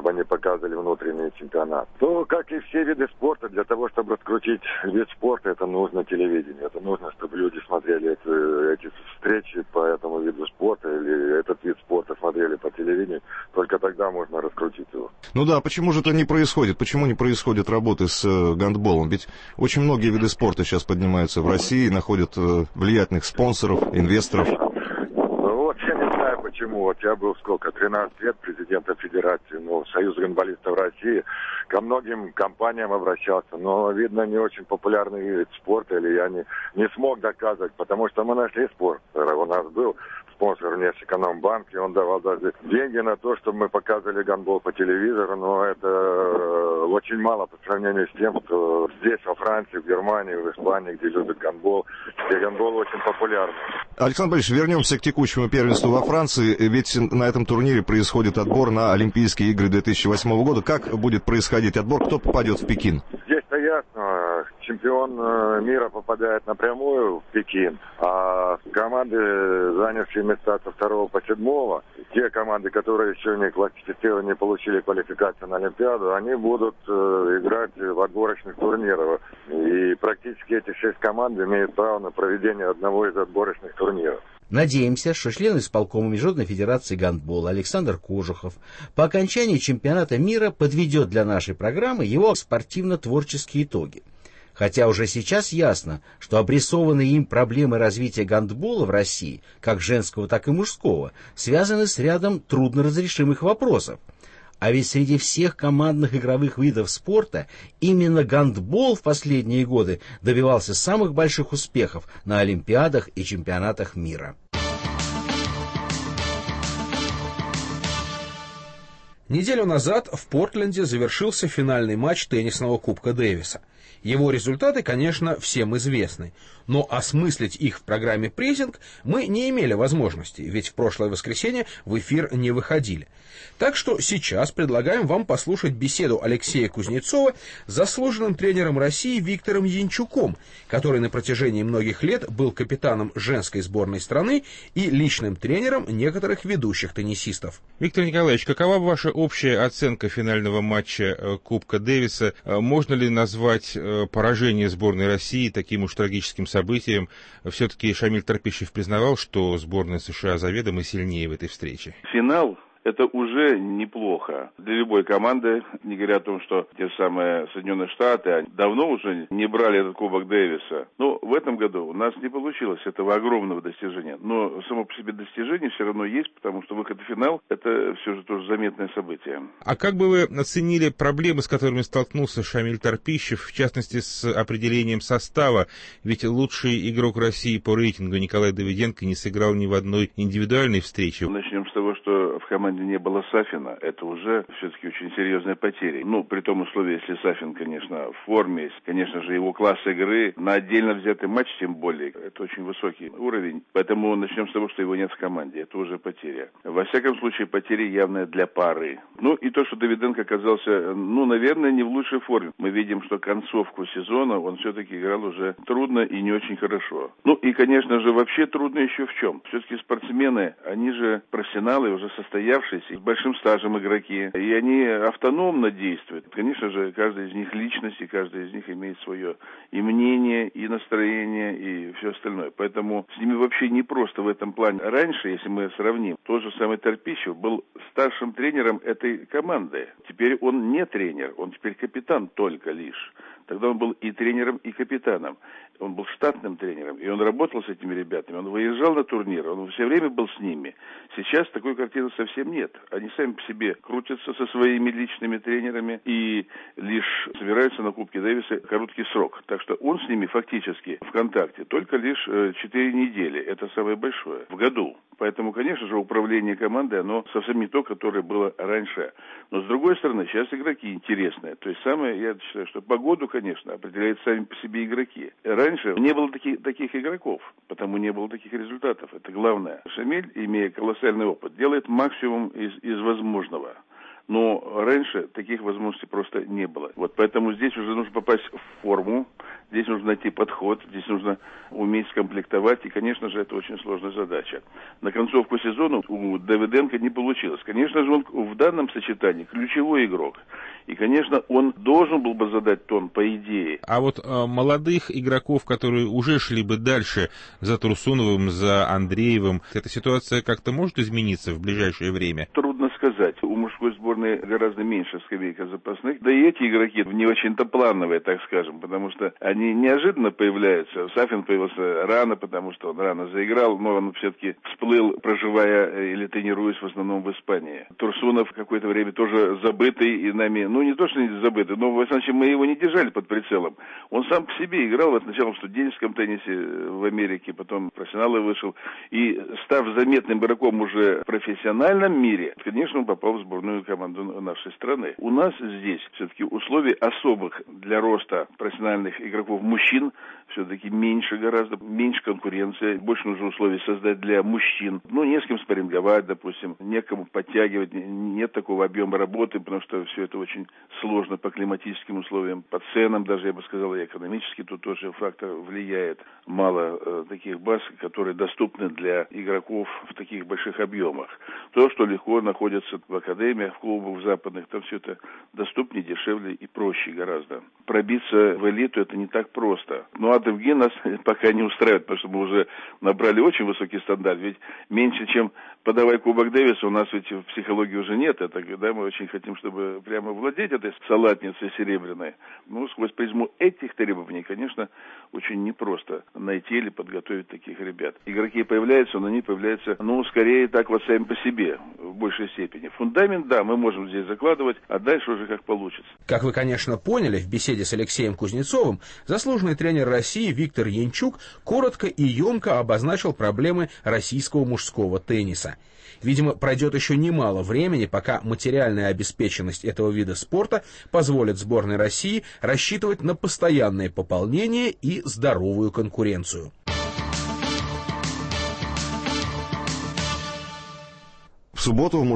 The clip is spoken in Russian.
чтобы они показывали внутренний чемпионат. То, как и все виды спорта, для того, чтобы раскрутить вид спорта, это нужно телевидение. Это нужно, чтобы люди смотрели эти встречи по этому виду спорта или этот вид спорта смотрели по телевидению. Только тогда можно раскрутить его. Ну да, почему же это не происходит? Почему не происходит работы с гандболом? Ведь очень многие виды спорта сейчас поднимаются в России, находят влиятельных спонсоров, инвесторов. Вот я не знаю почему. Вот я был 13 лет президентом Федерации, Союза гандболистов России. Ко многим компаниям обращался, но, видно, не очень популярный вид спорта, или я не смог доказывать, потому что мы нашли спонсора. У нас был спонсор Внешэкономбанк, и он давал даже деньги на то, чтобы мы показывали гандбол по телевизору, но это очень мало по сравнению с тем, что здесь, во Франции, в Германии, в Испании, где любят гандбол, где гандбол очень популярный. Александр Борисович, вернемся к текущему первенству во Франции, ведь на этом турнире происходит отбор на Олимпийские игры 2008 года. Как будет происходить отбор, кто попадет в Пекин? Здесь-то ясно, чемпион мира попадает напрямую в Пекин, а команды, занявшие места со 2 по 7, те команды, которые еще не получили квалификацию на Олимпиаду, они будут играть в отборочных турнирах. И практически эти 6 команд имеют право на проведение одного из отборочных турниров. Надеемся, что член исполкома Международной федерации гандбола Александр Кожухов по окончании чемпионата мира подведет для нашей программы его спортивно-творческие итоги. Хотя уже сейчас ясно, что обрисованные им проблемы развития гандбола в России, как женского, так и мужского, связаны с рядом трудноразрешимых вопросов. А ведь среди всех командных игровых видов спорта именно гандбол в последние годы добивался самых больших успехов на Олимпиадах и чемпионатах мира. Неделю назад в Портленде завершился финальный матч теннисного Кубка Дэвиса. Его результаты, конечно, всем известны, но осмыслить их в программе «Прессинг» мы не имели возможности, ведь в прошлое воскресенье в эфир не выходили. Так что сейчас предлагаем вам послушать беседу Алексея Кузнецова с заслуженным тренером России Виктором Янчуком, который на протяжении многих лет был капитаном женской сборной страны и личным тренером некоторых ведущих теннисистов. Виктор Николаевич, какова ваша общая оценка финального матча Кубка Дэвиса? Можно ли назвать поражение сборной России таким уж трагическим событием? Все-таки Шамиль Торпищев признавал, что сборная США заведомо сильнее в этой встрече. Финал — это уже неплохо для любой команды, не говоря о том, что те самые Соединенные Штаты давно уже не брали этот Кубок Дэвиса. Но в этом году у нас не получилось этого огромного достижения. Но само по себе достижение все равно есть, потому что выход в финал — это все же тоже заметное событие. А как бы вы оценили проблемы, с которыми столкнулся Шамиль Торпищев, в частности, с определением состава? Ведь лучший игрок России по рейтингу Николай Давыденко не сыграл ни в одной индивидуальной встрече. Начнем с того, что в команде не было Сафина. Это уже все-таки очень серьезная потеря. При том условии, если Сафин, конечно, в форме, конечно же, его класс игры на отдельно взятый матч, тем более, это очень высокий уровень. Поэтому начнем с того, что его нет в команде. Это уже потеря. Во всяком случае, потеря явная для пары. И то, что Давыденко оказался, наверное, не в лучшей форме. Мы видим, что концовку сезона он все-таки играл уже трудно и не очень хорошо. И, конечно же, вообще трудно еще в чем. Все-таки спортсмены, они же профессионалы, уже состоявшиеся, с большим стажем игроки, и они автономно действуют. Конечно же, каждый из них личность, и каждый из них имеет свое и мнение, и настроение, и все остальное. Поэтому с ними вообще не просто в этом плане. Раньше, если мы сравним, тот же самый Торпищев был старшим тренером этой команды. Теперь он не тренер, он теперь капитан только лишь. Тогда он был и тренером, и капитаном. Он был штатным тренером, и он работал с этими ребятами. Он выезжал на турниры, он все время был с ними. Сейчас такой картины совсем нет. Они сами по себе крутятся со своими личными тренерами и лишь собираются на Кубке Дэвиса короткий срок. Так что он с ними фактически в контакте только лишь 4 недели. Это самое большое в году. Поэтому, конечно же, управление командой, оно совсем не то, которое было раньше. Но, с другой стороны, сейчас игроки интересные. То есть, я считаю, что погоду, конечно, определяют сами по себе игроки. Раньше не было таких игроков, потому не было таких результатов. Это главное. Шамиль, имея колоссальный опыт, делает максимум из возможного. Но раньше таких возможностей просто не было. Поэтому здесь уже нужно попасть в форму. Здесь нужно найти подход, здесь нужно уметь скомплектовать, и, конечно же, это очень сложная задача. На концовку сезона у Давиденко не получилось. Конечно же, он в данном сочетании ключевой игрок. И, конечно, он должен был бы задать тон, по идее. А вот молодых игроков, которые уже шли бы дальше за Турсуновым, за Андреевым, эта ситуация как-то может измениться в ближайшее время? Трудно сказать. У мужской сборной гораздо меньше скамейка запасных. Да и эти игроки не очень-то плановые, так скажем, потому что они неожиданно появляются. Сафин появился рано, потому что он рано заиграл, но он все-таки всплыл, проживая или тренируясь в основном в Испании. Турсунов какое-то время тоже забытый и нами, не то, что не забытый, но, во всяком случае, мы его не держали под прицелом. Он сам по себе играл сначала в студенческом теннисе в Америке, потом в профессионалы вышел. И став заметным игроком уже в профессиональном мире, конечно, он попал в сборную команду нашей страны. У нас здесь все-таки условий особых для роста профессиональных игроков мужчин все-таки меньше гораздо, меньше конкуренция, больше нужно условий создать для мужчин. Не с кем спарринговать, допустим, некому подтягивать, нет такого объема работы, потому что все это очень сложно по климатическим условиям, по ценам даже, я бы сказал, и экономически тут тоже фактор влияет. Мало таких баз, которые доступны для игроков в таких больших объемах. То, что легко находится в академиях, в клубах в западных, там все это доступнее, дешевле и проще гораздо. Пробиться в элиту это не так просто. А другие нас пока не устраивает, потому что мы уже набрали очень высокий стандарт. Ведь меньше, чем подавай Кубок Дэвиса, у нас ведь в психологии уже нет. Это когда мы очень хотим, чтобы прямо владеть этой салатницей серебряной. Сквозь призму этих требований, конечно, очень непросто найти или подготовить таких ребят. Игроки появляются, но они появляются, скорее так вот сами по себе, в большей степени. Фундамент, да, мы можем здесь закладывать, а дальше уже как получится. Как вы, конечно, поняли, в беседе с Алексеем Кузнецовым заслуженный тренер России Виктор Янчук коротко и емко обозначил проблемы российского мужского тенниса. Видимо, пройдет еще немало времени, пока материальная обеспеченность этого вида спорта позволит сборной России рассчитывать на постоянное пополнение и здоровую конкуренцию. В субботу